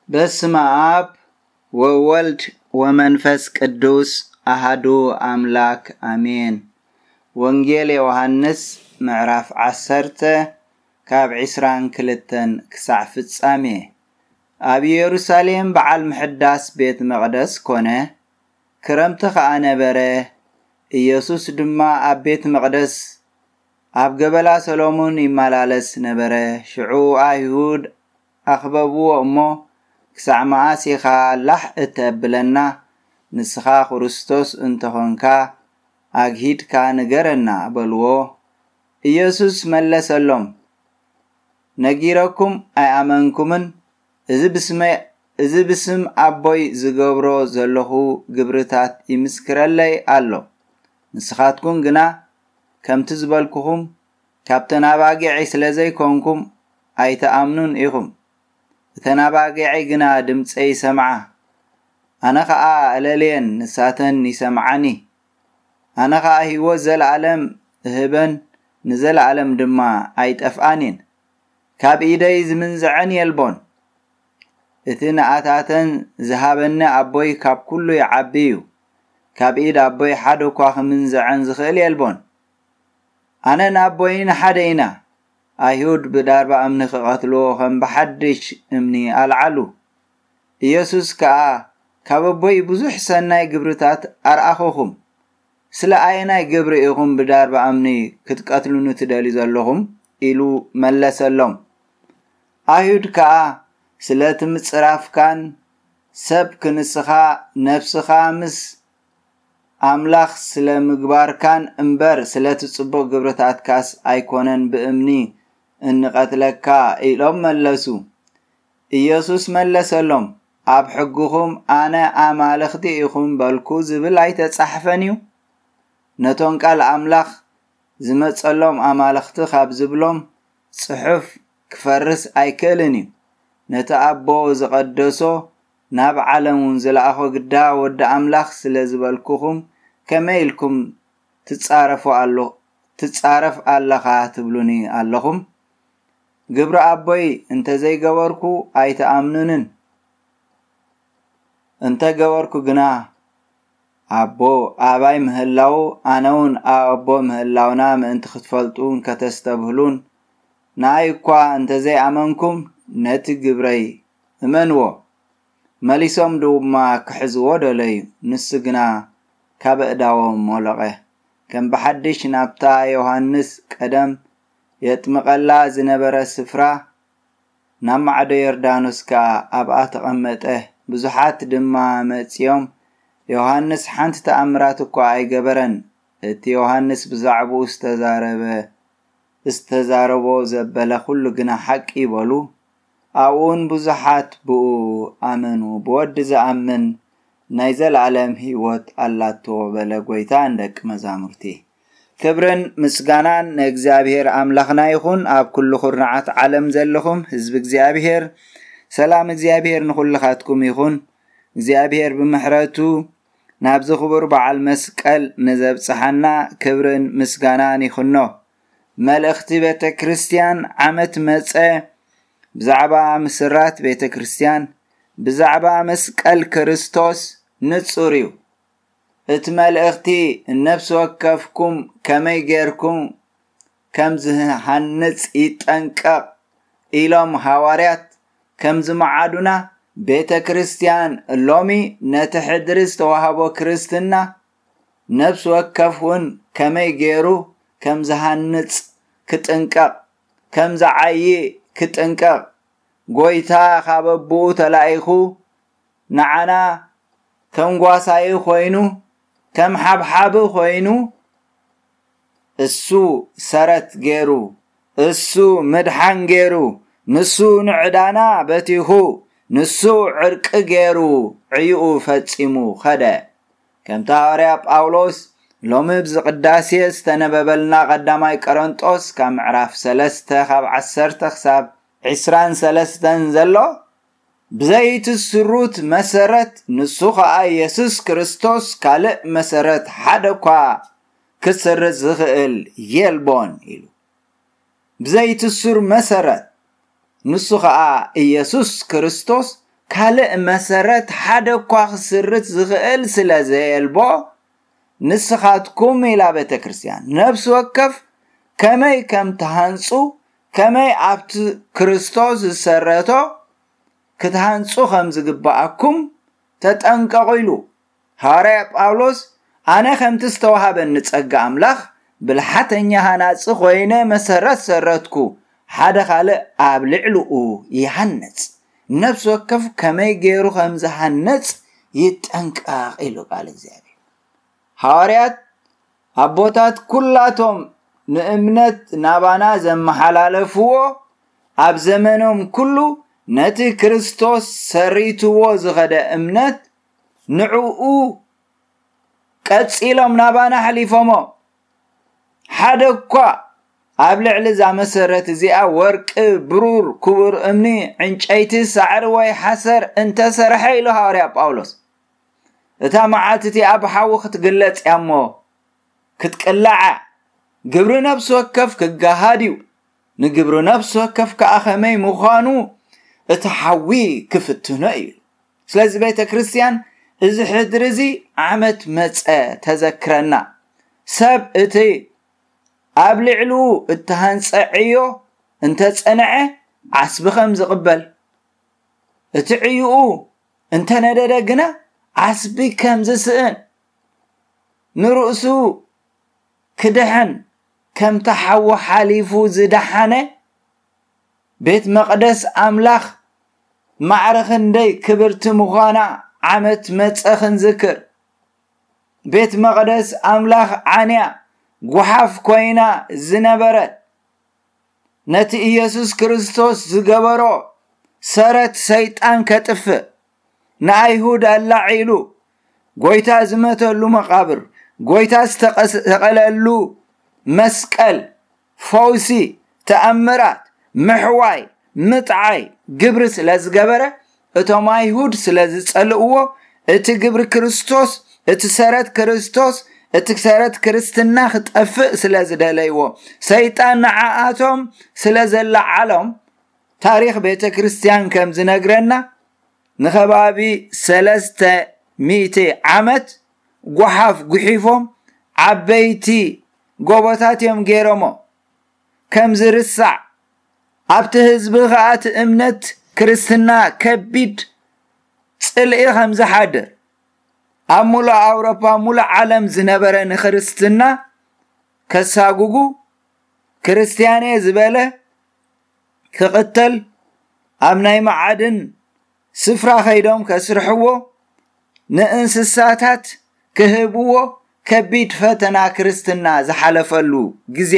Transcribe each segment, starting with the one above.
በስመ አብ ወወልድ ወመንፈስ ቅዱስ አሐዱ አምላክ አሜን። ወንጌል ዮሐንስ ምዕራፍ 10 ካብ 22 ክሳዕ ፍጻሜ። ኣብ ኢየሩሳሌም በዓል ምሕዳስ ቤት መቕደስ ኮነ። ክረምቲ ኸዓ ነበረ። ኢየሱስ ድማ ኣብ ቤት መቕደስ ኣብ ገበላ ሰሎሞን ይመላለስ ነበረ። ሽዑ አይሁድ ኣኽበብዎ እሞ ክሳዕ መዓስ ኢኻ ላሕ እተብለና ንስኻ ክርስቶስ እንተኾንካ ኣግሂድካ ንገረና በልዎ። ኢየሱስ መለሰሎም ነጊረኩም ኣይኣመንኩምን። እዚ ብስም ኣቦይ ዝገብሮ ዘለኹ ግብርታት ይምስክረለይ ኣሎ። ንስኻትኩም ግና ከምቲ ዝበልኩኹም ካብተን ኣባጊዕ ስለዘይኮንኩም ኣይተኣምኑን ኢኹም። እተን ኣባጊዕ ግና ድምፀይ ሰምዓ። ኣነ ኸዓ እለልየን ንሳተን ይሰምዓኒ። ኣነ ኸዓ ህይወት ዘለዓለም እህበን ንዘለዓለም ድማ ኣይጠፍኣኒን። ካብ ኢደይ ዝምንዝዐን የልቦን። እቲ ንኣታተን ዝሃበኒ ኣቦይ ካብ ኩሉ ይዓቢ እዩ። ካብ ኢድ ኣቦይ ሓደ እኳ ክምንዝዐን ዝኽእል የልቦን። ኣነ ንኣቦይ ንሓደ ኢና። ኣይሁድ ብዳርባ እምኒ ክቐትልዎ ከም ብሓድሽ እምኒ ኣልዓሉ። ኢየሱስ ከዓ ካብ ኣቦይ ብዙሕ ሰናይ ግብርታት ኣርኣኹኹም። ስለ ኣየናይ ግብሪ ኢኹም ብዳርባ እምኒ ክትቀትሉኒ ትደልዩ ዘለኹም ኢሉ መለሰሎም። ኣይሁድ ከዓ ስለ ትምፅራፍካን ሰብ ክንስኻ ነፍስኻ ምስ ኣምላኽ ስለ ምግባርካን እምበር ስለ ትጽቡቕ ግብርታትካስ ኣይኮነን ብእምኒ እንቐትለካ ኢሎም መለሱ። ኢየሱስ መለሰሎም ኣብ ሕጉኹም ኣነ ኣማልኽቲ ኢኹም በልኩ ዝብል ኣይተጻሕፈን እዩ? ነቶም ቃል ኣምላኽ ዝመጸሎም ኣማልኽቲ ካብ ዝብሎም ጽሑፍ ክፈርስ ኣይክእልን እዩ። ነቲ ኣቦ ዝቐደሶ ናብ ዓለም እውን ዝለኣኾ ግዳ ወዲ ኣምላኽ ስለ ዝበልኩኹም ከመይ ኢልኩም ትጻረፍ ኣለኻ ትብሉኒ ኣለኹም? ግብሪ ኣቦይ እንተዘይገበርኩ ኣይተኣምኑንን። እንተገበርኩ ግና ኣቦ ኣባይ ምህላው ኣነ እውን ኣቦ ምህላውና ምእንቲ ክትፈልጡን ከተስተብህሉን ንኣይ እኳ እንተዘይኣመንኩም ነቲ ግብረይ እመንዎ። መሊሶም ድማ ክሕዝዎ ደለዩ። ንሱ ግና ካብ ኣእዳዎም ሞለቐ። ከም ብሓድሽ ናብታ ዮሐንስ ቀደም የጥምቐላ ዝነበረ ስፍራ ናብ ማዕዶ ዮርዳኖስ ከዓ ኣብኣ ተቐመጠ። ብዙሓት ድማ መጺኦም ዮሐንስ ሓንቲ ተኣምራት እኳ ኣይገበረን። እቲ ዮሐንስ ብዛዕባኡ ዝተዛረቦ ዘበለ ኩሉ ግና ሓቂ ይበሉ። ኣብኡን ብዙሓት ብኡ ኣመኑ። ብወዲ ዝኣምን ናይ ዘለዓለም ህይወት ኣላቶ በለ ጎይታ እንደቂ መዛሙርቲ። ክብርን ምስጋናን ንእግዚኣብሔር ኣምላኽና ይኹን። ኣብ ኩሉ ኩርናዓት ዓለም ዘለኹም ህዝቢ እግዚአብሔር ሰላም እግዚአብሔር ንኹልኻትኩም ይኹን። እግዚአብሔር ብምሕረቱ ናብ ዝኽቡር በዓል መስቀል ንዘብጽሐና ክብርን ምስጋናን ይኹኖ። መልእኽቲ ቤተ ክርስቲያን ዓመት መጸ ብዛዕባ ምስራት ቤተ ክርስቲያን ብዛዕባ መስቀል ክርስቶስ ንጹር እዩ። እቲ መልእኽቲ ነፍሲ ወከፍኩም ከመይ ጌርኩም ከም ዝሃንጽ ይጠንቀቕ ኢሎም ሃዋርያት ከም ዝመዓዱና ቤተ ክርስቲያን ሎሚ ነቲ ሕድሪ ዝተዋህቦ ክርስትና ነፍሲ ወከፍ እውን ከመይ ጌሩ ከም ዝሃንጽ ክጥንቀቕ ከም ዝዓዪ ክጥንቀቕ ጎይታ ካብ ኣቦኡ ተላኢኹ ንዓና ከም ጓሳይ ኮይኑ ከም ሓብሓብ ኮይኑ እሱ ሰረት ገይሩ እሱ ምድሓን ገይሩ ንሱ ንዕዳና በቲኹ ንሱ ዕርቂ ገይሩ ዕይኡ ፈጺሙ ኸደ። ከምቲ ሃዋርያ ጳውሎስ ሎሚ ብዝቅዳሴ ዝተነበበልና ቀዳማይ ቆሮንጦስ ካብ ምዕራፍ 3 ካብ 10 ክሳብ 23 ዘሎ ብዘይትስሩት መሰረት ንሱ ኸዓ ኢየሱስ ክርስቶስ ካልእ መሰረት ሓደ እኳ ክስርት ዝኽእል የልቦን ኢሉ። ብዘይትስር መሰረት ንሱ ኸዓ ኢየሱስ ክርስቶስ ካልእ መሰረት ሓደ እኳ ክስርት ዝኽእል ስለዘየልቦ ንስኻትኩም ኢላ ቤተ ክርስቲያን ነፍሲ ወከፍ ከመይ ከም ተሃንጹ ከመይ ኣብቲ ክርስቶስ ዝሰረቶ ክትሃንጹ ከም ዝግባአኩም ተጠንቀቁ ኢሉ ሐዋርያ ጳውሎስ ኣነ ከምቲ ዝተዋሃበኒ ጸጋ ኣምላኽ ብልሓተኛ ሃናጽ ኮይነ መሰረት ሰረትኩ ሓደ ካልእ ኣብ ልዕልኡ ይሃንጽ ነፍሲ ወከፍ ከመይ ገይሩ ከም ዝሃንጽ ይጠንቀቕ ኢሉ ቃል እግዚአብሔር ሐዋርያት ኣቦታት ኩላቶም ንእምነት ናባና ዘመሓላለፍዎ ኣብ ዘመኖም ኩሉ ነቲ ክርስቶስ ሰሪትዎ ዝኸደ እምነት ንዕኡ ቀጺሎም ናባና ሓሊፎሞ ሓደ እኳ ኣብ ልዕሊ ዛ መሰረት እዚኣ ወርቂ ብሩር ክቡር እምኒ ዕንጨይቲ ሳዕሪ ወይ ሓሰር እንተሰርሐ ኢሉ ሐዋርያ ጳውሎስ እታ መዓልቲ እቲኣ ብሓዊ ክትግለጽ እሞ ክትቅላዕ ግብሪ ነፍሲ ወከፍ ክጋሃድ እዩ ንግብሪ ነፍሲ ወከፍ ከዓ ከመይ ምዃኑ እቲ ሓዊ ክፍትኖ እዩ ስለዚ ቤተ ክርስቲያን እዚ ሕድሪ እዚ ዓመት መጸ ተዘክረና ሰብ እቲ ኣብ ልዕሉ እተሃንጸዕዮ እንተጸንዐ ዓስቢ ከም ዝቕበል እቲ ዕዩኡ እንተነደደ ግና ዓስቢ ከም ዝስእን ንርእሱ ክድሕን ከም ተሓዊ ሓሊፉ ዝደሓነ ቤት መቅደስ ኣምላኽ ማዕረኽንደይ ክብርቲ ምዃና ዓመት መጸ ክንዝክር ቤት መቅደስ ኣምላኽ ዓንያ ጉሓፍ ኮይና ዝነበረት ነቲ ኢየሱስ ክርስቶስ ዝገበሮ ሰረት ሰይጣን ከጥፍእ ንኣይሁድ ኣላዒሉ ጎይታ ዝመተሉ መቃብር ጎይታ ዝተቀለሉ መስቀል ፈውሲ ተኣምራት ምሕዋይ ምጥዓይ ግብሪ ስለዝገበረ እቶም ኣይሁድ ስለዝጸልእዎ እቲ ግብሪ ክርስቶስ እቲ ሰረት ክርስቶስ እቲ ሰረት ክርስትና ክጠፍእ ስለዝደለይዎ ሰይጣን ንዓኣቶም ስለዘለዓሎም ታሪኽ ቤተ ክርስቲያን ከም ዝነግረና ንኸባቢ 300 ዓመት ጉሓፍ ጉሒፎም ዓበይቲ ጎቦታት እዮም ገይሮሞ ከም ዝርሳዕ ኣብቲ ህዝቢ ኸኣቲ እምነት ክርስትና ከቢድ ጽልኢ ከም ዝሓድር ኣብ ሙሉእ ኣውሮፓ ሙሉእ ዓለም ዝነበረ ንክርስትና ከሳጉጉ ክርስቲያኔ ዝበለ ክቕተል ኣብ ናይ መዓድን ስፍራ ኸይዶም ከስርሕዎ ንእንስሳታት ክህብዎ ከቢድ ፈተና ክርስትና ዝሓለፈሉ ጊዜ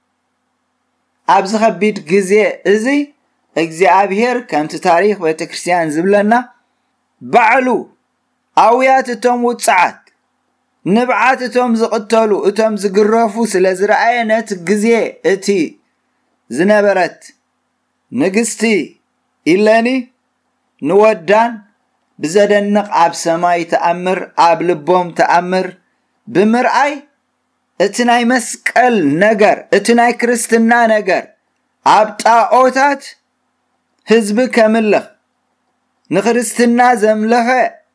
ኣብዚ ከቢድ ጊዜ እዚ እግዚአብሔር ከምቲ ታሪኽ ቤተ ክርስቲያን ዝብለና ባዕሉ ኣውያት እቶም ውፅዓት ንብዓት እቶም ዝቕተሉ እቶም ዝግረፉ ስለ ዝረኣየ ነቲ ጊዜ እቲ ዝነበረት ንግስቲ ኢለኒ ንወዳን ብዘደንቕ ኣብ ሰማይ ተኣምር ኣብ ልቦም ተኣምር ብምርኣይ እቲ ናይ መስቀል ነገር እቲ ናይ ክርስትና ነገር ኣብ ጣዖታት ህዝቢ ከምልኽ ንክርስትና ዘምለኸ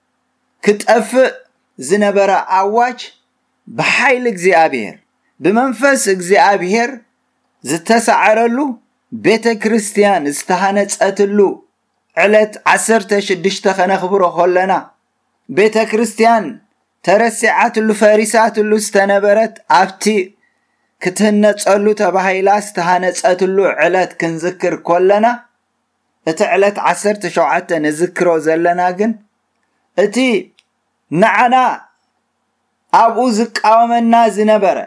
ክጠፍእ ዝነበረ ኣዋጅ ብሓይሊ እግዚአብሔር ብመንፈስ እግዚአብሔር ዝተሰዓረሉ ቤተ ክርስቲያን ዝተሃነጸትሉ ዕለት 16 ከነኽብሮ ኾለና ቤተ ክርስቲያን ተረሲዓትሉ ፈሪሳትሉ ዝተነበረት ኣብቲ ክትህነጸሉ ተባሂላ ዝተሃነጸትሉ ዕለት ክንዝክር ኰለና እቲ ዕለት 17 ንዝክሮ ዘለና ግን እቲ ንዓና ኣብኡ ዝቃወመና ዝነበረ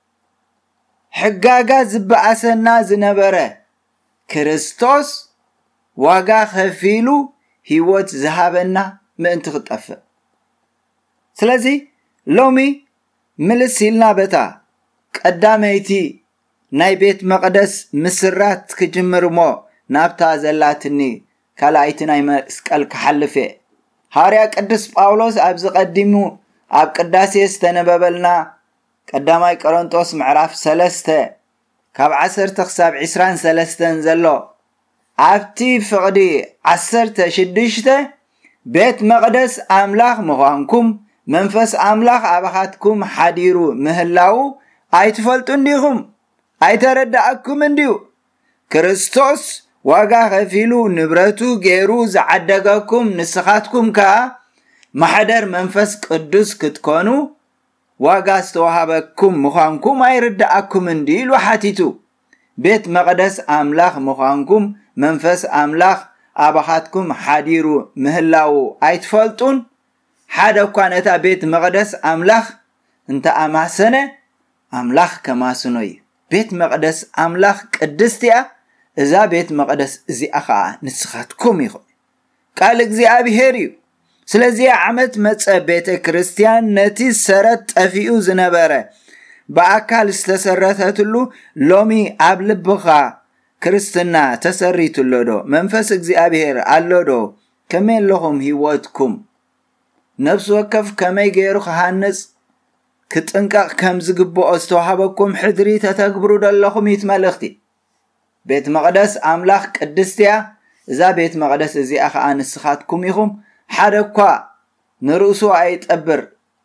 ሕጋጋት ዝበኣሰና ዝነበረ ክርስቶስ ዋጋ ከፊሉ ህይወት ዝሃበና ምእንቲ ክጠፍእ ስለዚ ሎሚ ምልስ ኢልና በታ ቀዳመይቲ ናይ ቤት መቅደስ ምስራት ክጅምርሞ ናብታ ዘላትኒ ካልኣይቲ ናይ መስቀል ክሓልፍ ሐዋርያ ቅዱስ ጳውሎስ ኣብ ዝቀዲሙ ኣብ ቅዳሴ ዝተነበበልና ቀዳማይ ቆሮንቶስ ምዕራፍ 3 ካብ 10 ክሳብ 23 ዘሎ ኣብቲ ፍቕዲ 16 بيت مقدس أملاخ مخانكم منفس أملاخ أبخاتكم حديرو مهلاو أيتفلتون ديهم أيتردأكم انديو كريستوس واقع غفيلو نبرتو غيرو زعدقاكم نسخاتكم كا محدر منفس قدس كتكونو واقع استوهابكم مخانكم أيردأكم انديل وحاتيتو بيت مقدس أملاخ مخانكم منفس أملاخ أبخاتكم حديرو مهلاو أيتفلتون حدا كانت بيت مقدس أملاخ انت أماسنة أملاخ كماسنوي بيت مقدس أملاخ قدستيا إذا بيت مقدس زي أخا نسخاتكم يخو قالك زي أبي هيريو سلازي عمت متى بيت كريستيان نتي سرت أفيو زنبارة بأكال استسرتهتلو لومي أبلبخا كريستنا تسريتلو دو منفسك زي أبي هير ألو دو كمين لهم هيواتكم نفس وكف كمي غيرو خانس كتنقق كم زقبو استوحبكم حدري تتكبرو دلخم يتملختي بيت مقدس أملاخ قدستيا إذا بيت مقدس إزي أخا نسخاتكم يخم حدكوا نرؤسو أيتقبر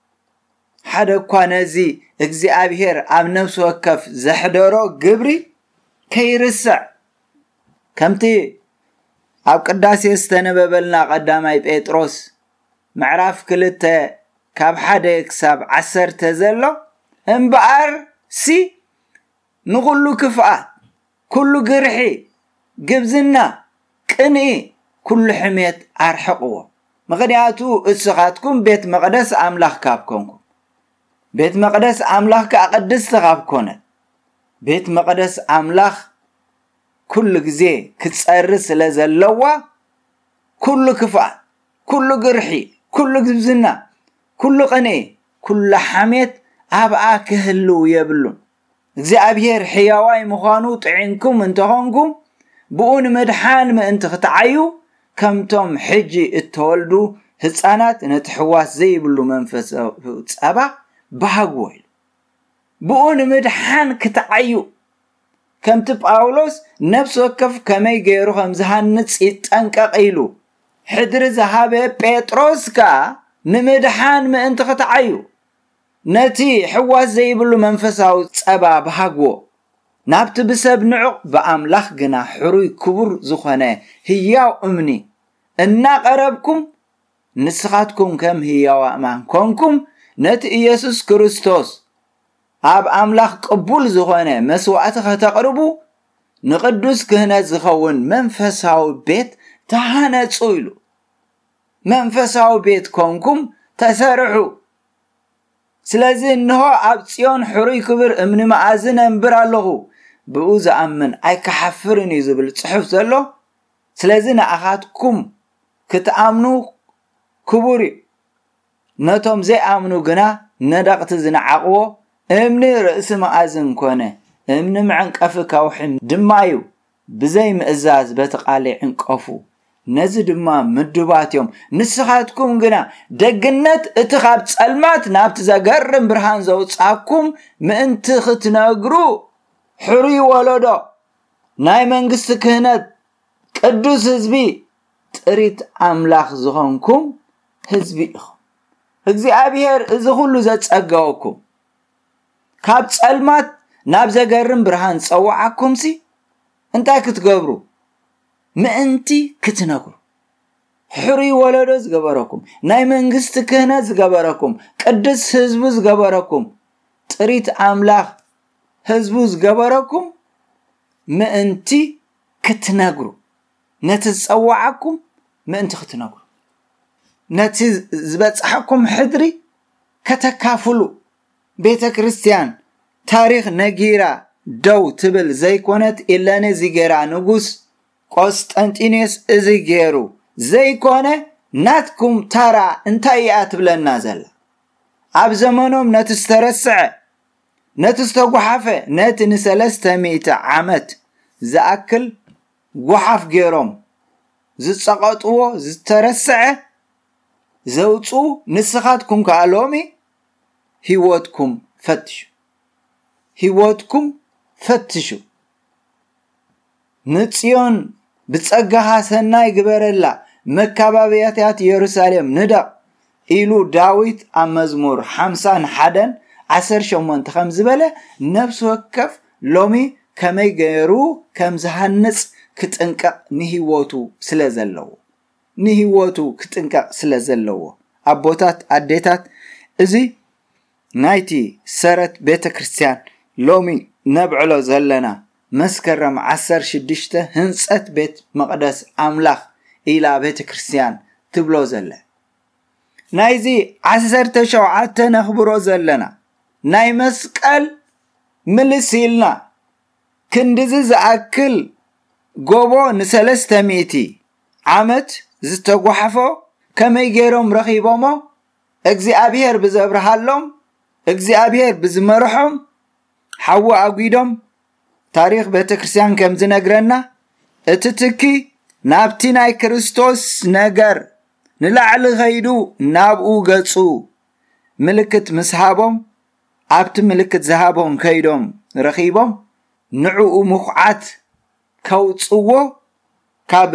حدكوا نزي إكزي أبيهر أم نفس وكف زحدرو قبري كيرسع كمتي أب قداسي استنببلنا قدامي بيتروس معراف كلته كاب حدا يكسب 10 تزلو انبقر سي نقولو كفاء كل قرحي قبزنا قني كل حميت أرحقوه مغنياتو اسخاتكم بيت مقدس أملاخ كابكم بيت مقدس أملاخ كأقدس تغابكونا بيت مقدس أملاخ كل جزي كتسرس لزلوا كل كفاء كل قرحي كل قبزنا كل قني كل حميت أبقى كهلو يبلون زي أبير حيواي مخانو طعينكم انتهونكم بقون مدحان ما انت ختعيو كمتم حجي التولدو هتسانات نتحواس زي بلو منفس أبا بحقويل بقون مدحان كتعيو كمتب أولوس نفس وكف كمي غيرو خمزهان نتسيت انقاقيلو حدر زهابه بيتروسكا نمدحان ما انت ختعيو نتي حواس زي بلو منفساو صبا بحقو نابت بسب نعق بأملاخ جنا حروي كبر زخنه هياو امني انا قربكم نسخاتكم كم هياو امان كونكم نت إيسوس كريستوس اب أملاخ قبول زخنه مسوعتك تقربو نقدس كهنة زخون منفساو بيت تهانا تصويلو منفساو بيت كونكم تسرحو سلازي انه عبسيون حروي كبر امن معازن انبر اللهو بقوز امن اي كحفرني زبل صحف زلو سلازي نأخاتكم كتأمنو كبوري نتوم زي امنو قنا ندقت زنعقو امن رأس معازن كونه امن معنك افكا وحن دمايو بزي مئزاز بتقالي عنك افو نزد ما مدباتيوم نسخاتكم قنا دقنت اتخاب تسألمات نابت زقرم برهان زوصاكم مانت ختناقرو حري ولدو ناي منقست كهنت قدوس هزبي تريت أملاخ زخونكم هزبي اخو اكزي أبيهر ازي خلو زتصقاوكم كاب تسألمات ناب زقرم برهان تصوعاكم سي انتا كتقبرو ما انتي كتنقرو حري ولدو زقبركم ناي منقست كهنت زقبركم قدس هزبو زقبركم تريت أملاخ هزبو زقبركم ما انتي كتنقرو نتتصوعكم ما انت ختنقرو نتي زبصحكم حدري كتكافلو بيت كريستيان تاريخ نجيرا دو تبل زي كونت إلا نزيجيرا نقوس قسطنطينيس ازيجيرو زي كونه ناتكم ترى انتايات بلنا زل اب زمانهم نتسترسع نتستوحفه نت نسلسته ميته عمت زاكل وحف غيرهم زصقطو زترسع زوصو نسخاتكم كالومي هيوتكم فتشو نصيون بصقها سناي غبرلا መካባቢያታት ኢየሩሳሌም ንደቕ ኢሉ ዳዊት ኣብ መዝሙር 51 18 ከም ዝበለ ነፍስ ወከፍ ሎሚ ከመይ ገይሩ ከም ዝሃንጽ ክጥንቀቕ ንህይወቱ ስለዘለዎ ኣቦታት ኣዴታት እዚ ናይቲ ሰረት ቤተክርስቲያን ሎሚ ነብዕሎ ዘለና መስከረም 16 ህንጸት ቤት መቅደስ አምላኽ ኢላ ቤተክርስቲያን ትብሎ ዘለ ናይዚ 17 ነኽብሮ ዘለና ናይ መስቀል ምልሲልና ክንድዚ ዝኣክል ጎቦ ን300 ዓመት ዝተጓሓፎ ከመይ ገይሮም ረኺቦሞ እግዚአብሔር ብዘብርሃሎም እግዚአብሔር ብዝመርሖም ሓዊ ኣጉይዶም ታሪኽ ቤተክርስቲያን ከም ዝነግረና እቲ ትኪ ናብቲ ናይ ክርስቶስ ነገር ንላዕሊ ኸይዱ ናብኡ ገጹ ምልክት ምስሃቦም ኣብቲ ምልክት ዝሃቦም ከይዶም ረኺቦም ንዕኡ ምኹዓት ከውጽዎ ካብ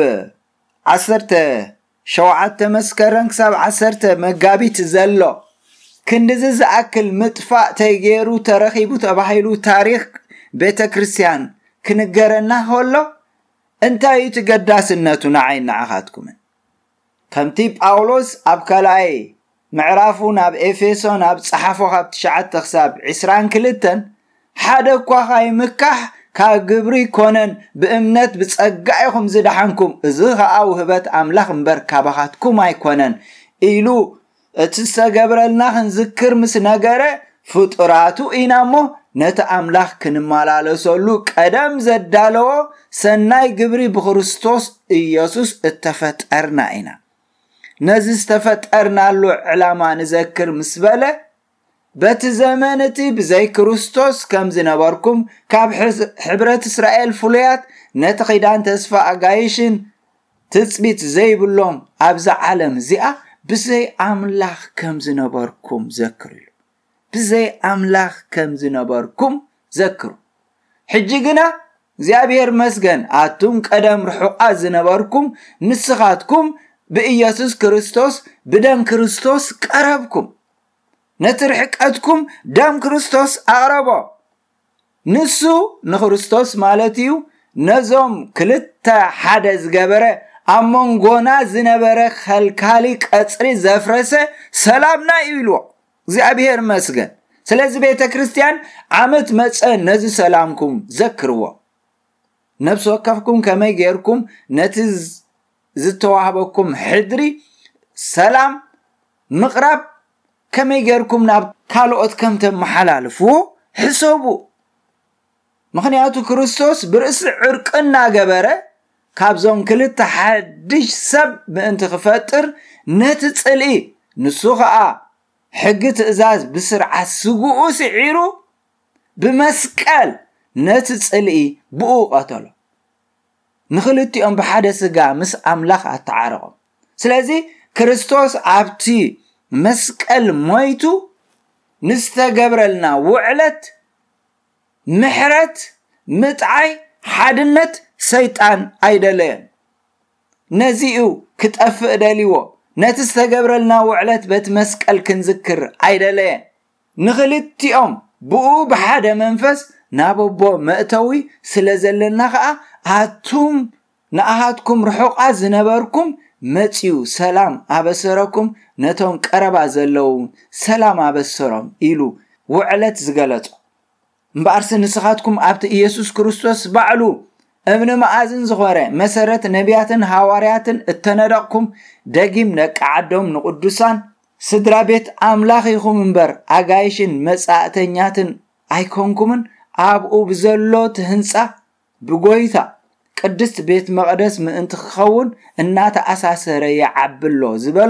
17 መስከረም ክሳብ 10 መጋቢት ዘሎ ክንድዚ ዝኣክል ምጥፋእ ተገይሩ ተረኺቡ ተባሂሉ ታሪኽ ቤተክርስቲያን ክንገረና ሆሎ እንታይ ትገዳስነቱ ንዓይ ንዓኻትኩም ከምቲ ጳውሎስ ኣብ ካልኣይ ምዕራፉ ናብ ኤፌሶን ኣብ ጸሓፎ ካብ 9 ክሳብ 22 ሓደ እኳ ምካሕ ካብ ግብሪ ኮነን ብእምነት ብጸጋኢኹም ዝደሓንኩም እዚ ኸኣ ውህበት ኣምላኽ እምበር ካባኻትኩም ኣይኮነን ኢሉ እቲ ዝተገብረልና ክንዝክር ምስ ነገረ ፍጡራቱ ኢናሞ ነቲ ኣምላኽ ክንመላለሰሉ ቀደም ዘዳለዎ ሰናይ ግብሪ ብክርስቶስ ኢየሱስ እተፈጠርና ኢና ነዚ ዝተፈጠርናሉ ዕላማ ንዘክር ምስ በለ በቲ ዘመን እቲ ብዘይ ክርስቶስ ከም ዝነበርኩም ካብ ሕብረት እስራኤል ፍሉያት ነቲ ኺዳን ተስፋ ኣጋይሽን ትጽቢት ዘይብሎም ኣብዛ ዓለም እዚኣ ብዘይ ኣምላኽ ከም ዝነበርኩም ዘክሩ ብዘይ ኣምላኽ ከም ዝነበርኩም ዘክሩ ሕጂ ግና እግዚአብሔር መስገን ኣቱም ቀደም ርሑቓት ዝነበርኩም ንስኻትኩም ብኢየሱስ ክርስቶስ ብደም ክርስቶስ ቀረብኩም ነትርሕቀትኩም ደም ክርስቶስ ኣቕረቦ ንሱ ንክርስቶስ ማለት እዩ ነዞም ክልተ ሓደ ዝገበረ ኣብ መንጎና ዝነበረ ኸልካሊ ቀጽሪ ዘፍረሰ ሰላምና ይብልዎ እግዚአብሔር መስገን ስለዚ ቤተክርስቲያን ዓመት መጸ ነዚ ሰላምኩም ዘክርዎ ነፍስ ወከፍኩም ከመይ ገይርኩም ነቲ ዝተዋህበኩም ሕድሪ ሰላም ምቕራብ ከመይ ገይርኩም ናብ ካልኦት ከም ተመሓላልፍዎ ሕሰቡ ምኽንያቱ ክርስቶስ ብርእሲ ዕርቅና ገበረ ካብዞም ክልተ ሓድሽ ሰብ ምእንቲ ክፈጥር ነቲ ጽልኢ ንሱ ኸኣ ሕጊ ትእዛዝ ብስርዓት ስጉኡ ስዒሩ ብመስቀል ነቲ ጽልኢ ብኡ ቀተሎ ንኽልቲኦም ብሓደ ስጋ ምስ ኣምላኽ ኣተዓረቖም ስለዚ ክርስቶስ ኣብቲ መስቀል ሞይቱ ንስተገብረልና ውዕለት ምሕረት ምጥዓይ ሓድነት ሰይጣን ኣይደለየን ነዚኡ ክጠፍእ ደሊዎ ነቲ ዝተገብረልና ውዕለት በት መስቀል ክንዝክር ኣይደለየን ንኽልቲኦም ብኡ ብሓደ መንፈስ ናበቦ መእተዊ ስለዘለና ኸኣ ኣቱም ንኣሃትኩም ርሑቓት ዝነበርኩም መጺኡ ሰላም ኣበሰረኩም ነቶም ቀረባ ዘለዉ ሰላም ኣበሰሮም ኢሉ ውዕለት ዝገለጾ እምበኣርሲ ንስኻትኩም ኣብቲ ኢየሱስ ክርስቶስ ባዕሉ እምኒ መኣዝን ዝኾረ መሰረት ነቢያትን ሃዋርያትን እተነደቕኩም ደጊም ደቂ ዓዶም ንቅዱሳን ስድራ ቤት ኣምላኽ ኢኹም እምበር ኣጋይሽን መጻእተኛትን ኣይኮንኩምን ኣብኡ ብዘሎ ትህንጻ ብጎይታ ቅድስት ቤት መቅደስ ምእንቲ ክኸውን እናተኣሳሰረ ይዓብሎ ዝበሎ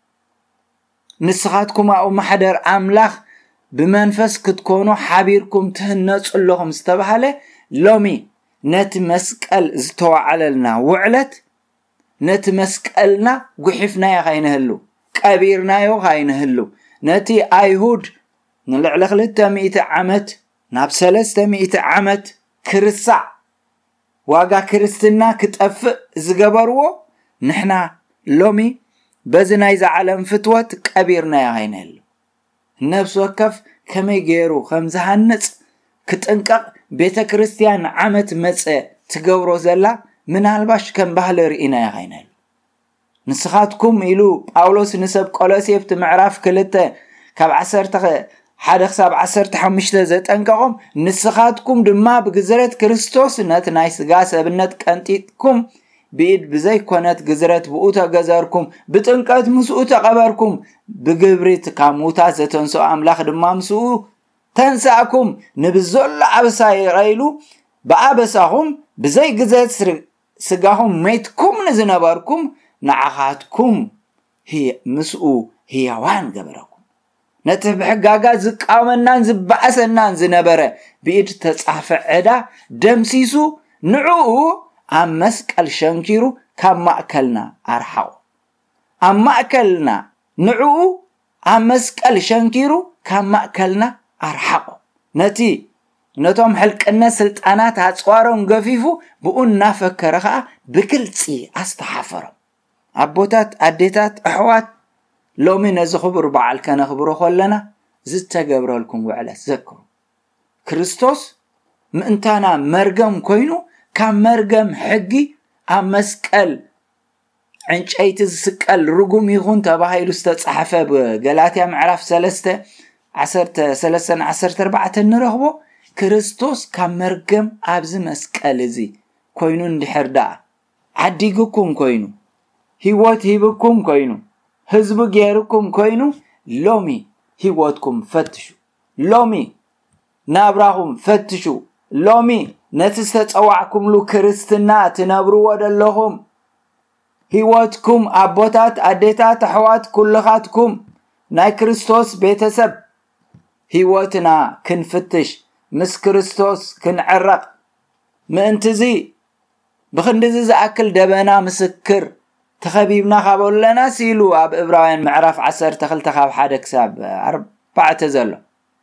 ንስኻትኩም ኣብኡ ማሕደር ኣምላኽ ብመንፈስ ክትኮኑ ሓቢርኩም ትህነጹለኹም ዝተባሃለ ሎሚ ነቲ መስቀል ዝተዋዓለልና ውዕለት ነቲ መስቀልና ጉሒፍናዮ ኸይንህሉ ቀቢርናዮ ኸይንህሉ ነቲ ኣይሁድ ንልዕሊ 200 ዓመት ናብ 300 ዓመት ክርስዕ ዋጋ ክርስትና ክጠፍእ ዝገበርዎ ንሕና لومي بزناي زعلم فتوت كبيرنا يا عينل نفس وكف كما يجيرو خمسة هنص كتنقق بيت كريستيان عمت مسأ تجورو زلا من هالباش كم بحال رئينا يا عينل نسخاتكم إلو باولوس نسب قلاسيف تمعرف كلته كاب حدا حساب 15 زتنققم نسخاتكم دما بجزرت كريستوس نت نايس غاس ابنت كنتيتكم بيد بزي كونت جزرت بؤتا جزاركم بتنقات مسؤ تقبركم بجبريت كاموتا زتنسو املاخ دما مسؤ تنساكم نبزل عبساي رايلو بابساهم بزي جزات سغاهم ميتكم نزنباركم نعخاتكم هي مسؤ هي وان جبركم نتبحقاقا زقامنان زبعسنان زنبره بيد تصحف عدا دمسيسو نعو ام مسقل شنكيرو كما اكلنا ارحاو ام اكلنا نعو ام مسقل شنكيرو كما اكلنا ارحاو نتي نتوم حلقنا سلطانات اصوارون غفيفو بؤن نافكرخا بكلصي استحفر ابوتات اديتات احوات لومي نزخبر بعل كان خبرو خلنا زتجبر لكم وعلى ذكر كريستوس منتانا مرغم كوينو كان مرغم حقي امسقل عنچيت زسقل رغم يغون تباهيلو استصحفه بغلاطيا معرف 3:14 نرهبو كريستوس كان مرغم ابز مسقل زي كوينو اندحردا عديغكم كوينو هيوت هيبكم كوينو حزب غيركم كوينو لومي هيوتكم فتشو لومي نابراهم فتشو لومي نتستصواعكم لو كريستنا تنبرو ودلهم هيوتكم ابوتات اديتات حوات كلخاتكم ناي كريستوس بيتسب هيوتنا كنفتش مس كريستوس كنعرق منتزي بخندز زاكل دبنا مسكر تخبيبنا خابولنا سيلو اب ابراهيم معرف 10 تخلت خاب حدا كساب 4 زلو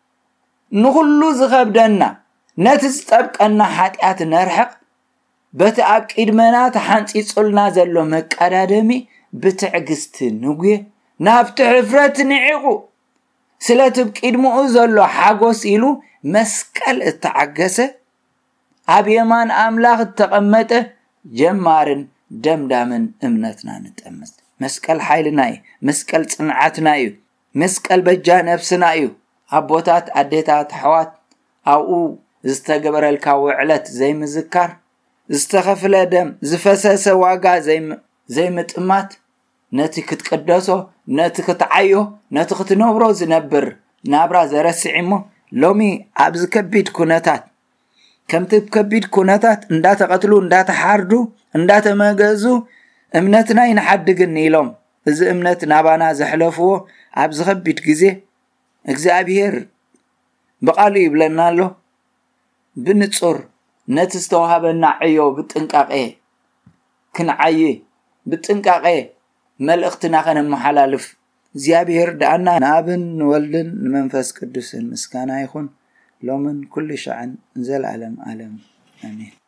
نخلو زخبدنا نتستبقنا حاتيات نرحق بتاب قدمنا تحنصيصلنا زلو مقدادمي بتعغست نغي نابت حفرت نعيقو سلاتب قدمو زلو حاغوس يلو مسقل تعغسه اب يمان املاح تقمطه جمارن دمدامن امنتنا نتمس مسقل حيلناي مسقل صنعتناي مسقل بجا نفسناي ابوتات اديتات حوات او استغبرلك وعلت زي مذكر استخفل دم زفسس واغا زي مطمات نتي كتقدسو نتي كتعيو نتي كتنبرو زنبر نابرا زرسعيمو لومي ابز كبيد كونتات كمت بكبيد كونتات اندات قتلو اندات حاردو اندات مغزو امنتنا ينحدقن يلوم اذا امنت نابانا زحلفو ابز خبيد غزي እግዚአብሔር በቃሉ ይብለናል ብንጾር ነትስተዋሃበና አዮ ብጥንቃቄ ክንዓይ ብጥንቃቄ መልእክትና ከነመሐላልፍ እግዚአብሔር ዳና ናብን ወልድን መንፈስ ቅዱስን ምስጋና ይሁን ሎምን ኩሉ ሻዕን ዘላለም ዓለም አሜን